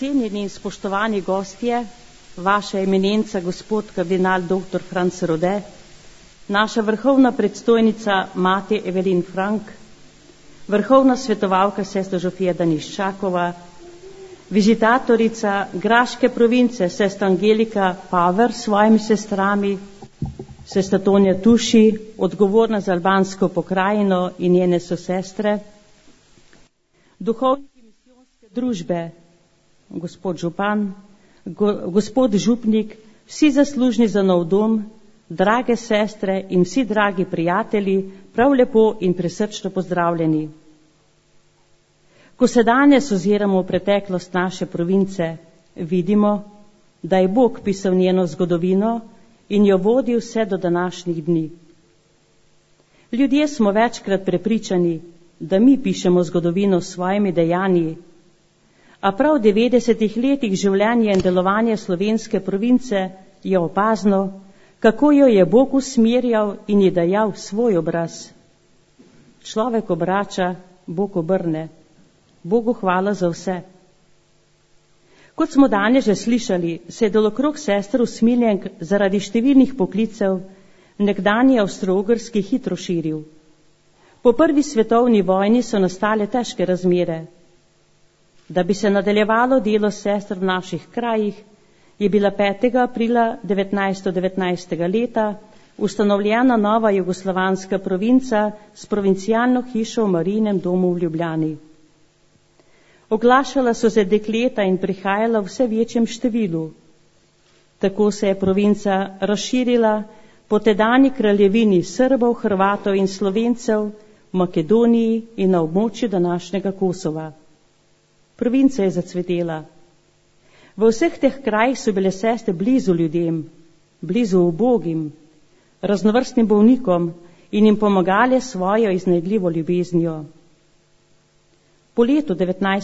Cenjeni in spoštovani gostje, vaša eminenca, gospod kardinal dr. Franc Rode, naša vrhovna predstojnica mati Evelin Frank, vrhovna svetovalka sestra Žofija Daniščakova, vizitatorica Graške province sestra Angelika Paver s svojimi sestrami, sestra Tonja Tuši, odgovorna za albansko pokrajino in njene sosestre, duhovniki misijonske družbe, gospod župan, gospod župnik, vsi zaslužni za nov dom, drage sestre in vsi dragi prijatelji, prav lepo in prisrčno pozdravljeni. Ko se danes oziramo v preteklost naše province, vidimo, da je Bog pisal njeno zgodovino in jo vodil vse do današnjih dni. Ljudje smo večkrat prepričani, da mi pišemo zgodovino s svojimi dejanji, a prav v 90 letih življenja in delovanja slovenske province je opazno, kako jo je Bog usmerjal in ji dajal svoj obraz. Človek obrača, Bog obrne. Bogu hvala za vse. Kot smo danes že slišali, se je delokrog sester usmiljenk zaradi številnih poklicev nekdanji Avstro-Ogrski hitro širil. Po prvi svetovni vojni so nastale težke razmere. Da bi se nadaljevalo delo sester v naših krajih, je bila 5. aprila 1919. leta ustanovljena nova jugoslovanska provinca s provincialno hišo v Marijinem domu v Ljubljani. Oglašala so se dekleta in prihajala v vse večjem številu. Tako se je provinca razširila po tedanji kraljevini Srbov, Hrvatov in Slovencev v Makedoniji in na območju današnjega Kosova. Provinca je zacvetela. V vseh teh krajih so bile sestre blizu ljudem, blizu ubogim, raznovrstnim bolnikom in jim pomagale svojo iznajdljivo ljubeznijo. Po letu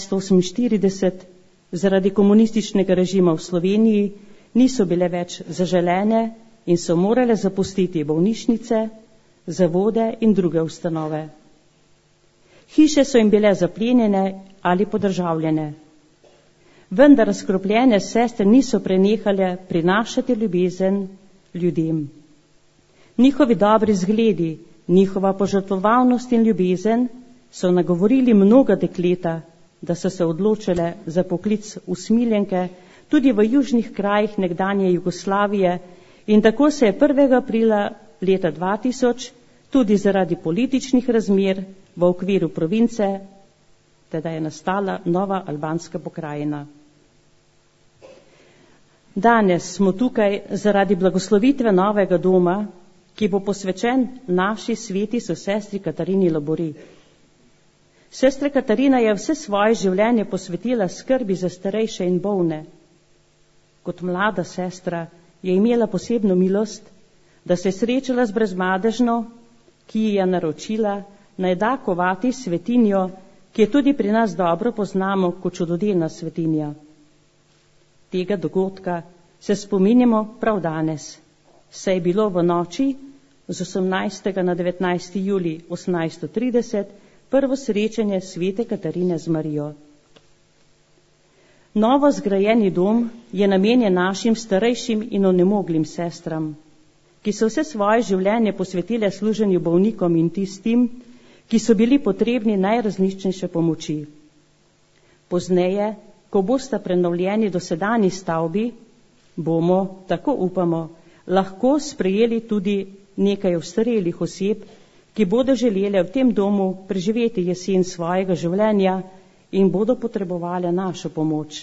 1948 zaradi komunističnega režima v Sloveniji niso bile več zaželene in so morale zapustiti bolnišnice, zavode in druge ustanove. Hiše so jim bile zaplenjene ali podržavljene. Vendar razkropljene sestre niso prenehale prinašati ljubezen ljudem. Njihovi dobri zgledi, njihova požrtvovalnost in ljubezen so nagovorili mnoga dekleta, da so se odločile za poklic usmiljenke tudi v južnih krajih nekdanje Jugoslavije in tako se je 1. aprila leta 2000 tudi zaradi političnih razmer v okviru province, teda je nastala nova albanska pokrajina. Danes smo tukaj zaradi blagoslovitve novega doma, ki bo posvečen naši sveti sosestri Katarini Lobori. Sestra Katarina je vse svoje življenje posvetila skrbi za starejše in bolne. Kot mlada sestra je imela posebno milost, da se je srečala z brezmadežno, ki ji je naročila, naj da kovati svetinjo, ki je tudi pri nas dobro poznamo kot čudodelna svetinja. Tega dogodka se spominjamo prav danes. Se je bilo v noči z 18. na 19. julij 1830 prvo srečanje svete Katarine z Marijo. Novo zgrajeni dom je namenjen našim starejšim in onemoglim sestram, ki so vse svoje življenje posvetile služenju bolnikom in tistim, ki so bili potrebni najrazličnejše pomoči. Pozneje, ko bosta prenovljeni dosedanji stavbi, bomo, tako upamo, lahko sprejeli tudi nekaj ostarelih oseb, ki bodo želele v tem domu preživeti jesen svojega življenja in bodo potrebovali našo pomoč.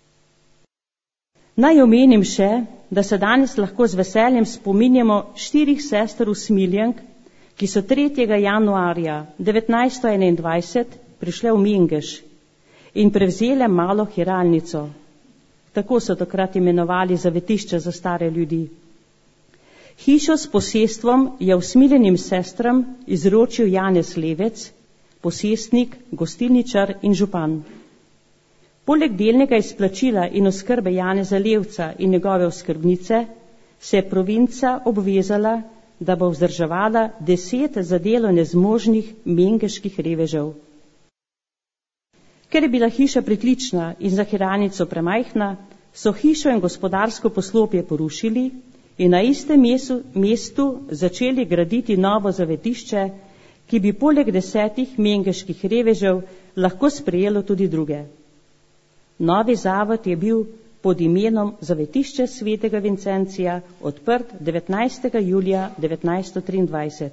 Naj omenim še, da se danes lahko z veseljem spominjamo 4 sester usmiljenk, ki so 3. januarja 1921 prišle v Mengeš in prevzele malo hiralnico. Tako so takrat imenovali zavetišče za stare ljudi. Hišo s posestvom je usmiljenim sestram izročil Janez Levec, posestnik, gostilničar in župan. Poleg delnega izplačila in oskrbe Janeza Levca in njegove oskrbnice se je provinca obvezala, da bo vzdrževala 10 za delo nezmožnih mengeških revežev. Ker je bila hiša pritlična in za hiranico premajhna, so hišo in gospodarsko poslopje porušili in na istem mestu začeli graditi novo zavetišče, ki bi poleg 10 mengeških revežev lahko sprejelo tudi druge. Novi zavod je bil pod imenom Zavetišče svetega Vincencija odprt 19. julija 1923.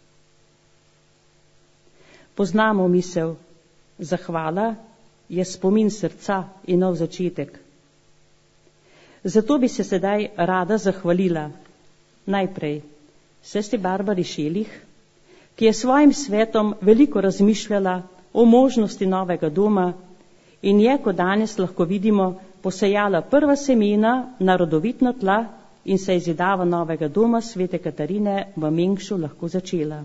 Poznamo misel, zahvala je spomin srca in nov začetek. Zato bi se sedaj rada zahvalila najprej sestri Barbari Šelih, ki je svojim svetom veliko razmišljala o možnosti novega doma in je, kot danes lahko vidimo, posejala prva semena na rodovitna tla in se je zidava novega doma svete Katarine v Mengšu lahko začela.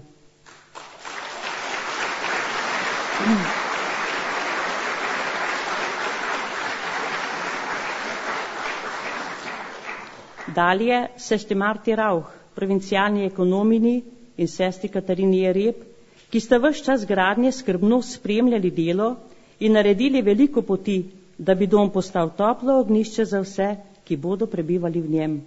Dalje sestri Marti Rauch, provincialni ekonomini in sestri Katarini Jereb, ki sta ves čas gradnje skrbno spremljali delo in naredili veliko poti, da bi dom postal toplo ognjišče za vse, ki bodo prebivali v njem.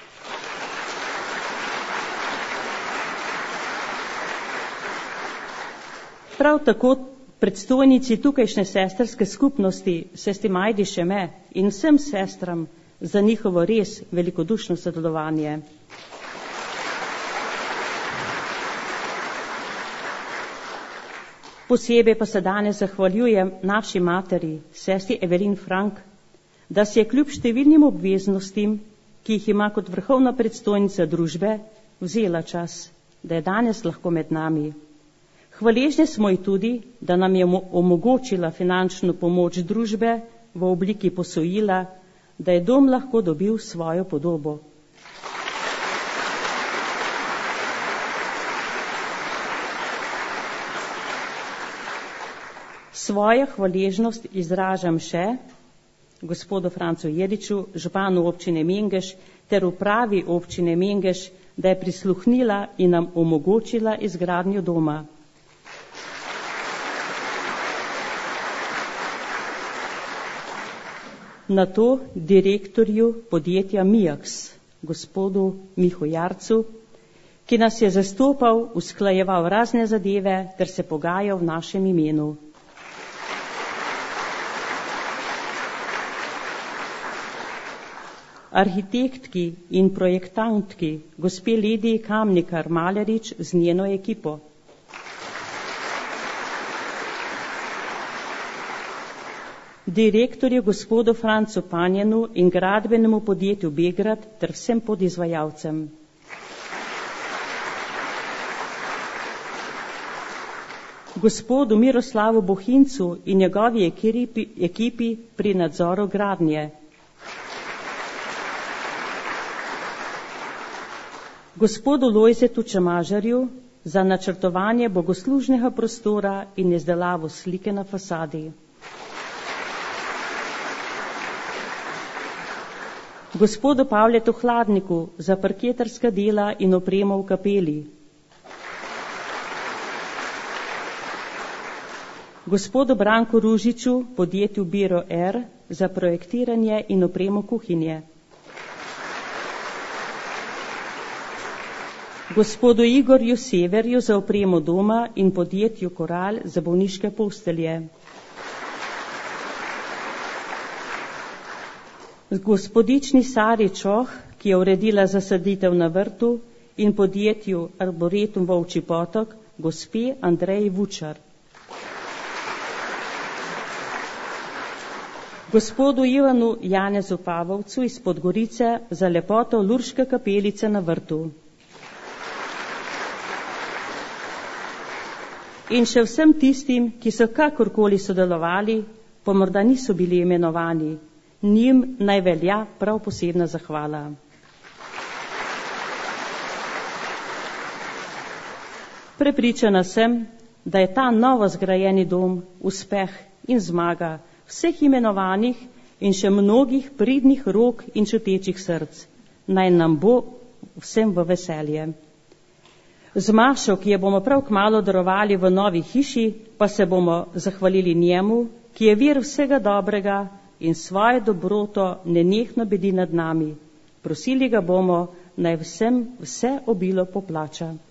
Prav tako predstojnici tukajšnje sestrske skupnosti, sestri Majdi Šeme in vsem sestram za njihovo res velikodušno sodelovanje. Posebej pa se danes zahvaljujem naši materi, sestri Evelin Frank, da si je kljub številnim obveznostim, ki jih ima kot vrhovna predstojnica družbe, vzela čas, da je danes lahko med nami. Hvaležni smo ji tudi, da nam je omogočila finančno pomoč družbe v obliki posojila, da je dom lahko dobil svojo podobo. Svojo hvaležnost izražam še gospodu Francu Jeriču, županu občine Mengeš ter upravi občine Mengeš, da je prisluhnila in nam omogočila izgradnjo doma. Na to direktorju podjetja Mijaks, gospodu Mihu Jarcu, ki nas je zastopal, usklajeval razne zadeve ter se pogajal v našem imenu. Arhitektki in projektantki, gospe Lidiji Kamnikar Malerič z njeno ekipo. Direktorju gospodu Francu Panjenu in gradbenemu podjetju Begrad ter vsem podizvajalcem. Gospodu Miroslavu Bohincu in njegovi ekipi pri nadzoru gradnje. Gospodu Lojzetu Čemažarju za načrtovanje bogoslužnega prostora in izdelavo slike na fasadi. Gospodu Pavletu Hladniku za parketarska dela in opremo v kapeli. Gospodu Branku Ružiču, podjetju Biro R, za projektiranje in opremo kuhinje. Gospodu Igorju Severju za opremo doma in podjetju Koral za bolniške postelje. Gospodični Sari Čoh, ki je uredila zasaditev na vrtu, in podjetju Arboretum Volčji Potok, gospe Andreji Vučar. Gospodu Ivanu Janezu Pavovcu iz Podgorice za lepoto Lurške kapelice na vrtu. In še vsem tistim, ki so kakorkoli sodelovali, pa morda niso bili imenovani, njim naj velja prav posebna zahvala. Prepričana sem, da je ta novo zgrajeni dom uspeh in zmaga vseh imenovanih in še mnogih pridnih rok in čutečih src. Naj nam bo vsem v veselje. Z mašo, ki jo bomo prav kmalu darovali v novi hiši, pa se bomo zahvalili njemu ki je vir vsega dobrega in svojo dobroto nenehno bedi nad nami. Prosili ga bomo, naj vsem vse obilo poplača.